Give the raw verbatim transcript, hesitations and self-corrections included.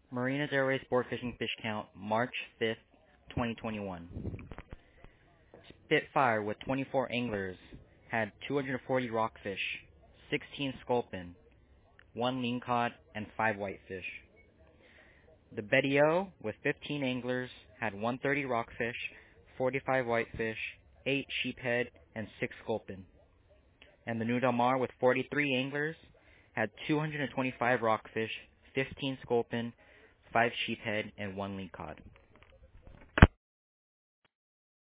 Marina Del Rey Sport Fishing Fish Count, March fifth, twenty twenty-one. Spitfire with twenty-four anglers had two hundred forty rockfish, sixteen sculpin, one lingcod, and five whitefish. The Betty O with fifteen anglers had one hundred thirty rockfish, forty-five whitefish, eight sheephead, and six sculpin. And the New Del Mar with forty-three anglers had two hundred twenty-five rockfish, fifteen sculpin, five sheephead, and one lingcod.